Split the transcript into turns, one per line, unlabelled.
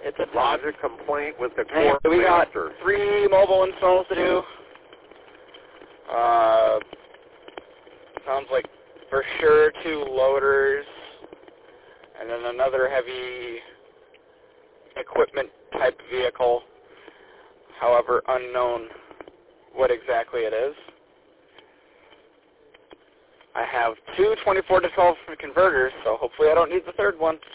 It's a
logic complaint with the
Hey,
core
we got
master.
3 mobile installs to do. Sounds like for sure 2 loaders, and then another heavy equipment type vehicle, however unknown what exactly it is. I have 2 24 to 12 converters, so hopefully I don't need the third one.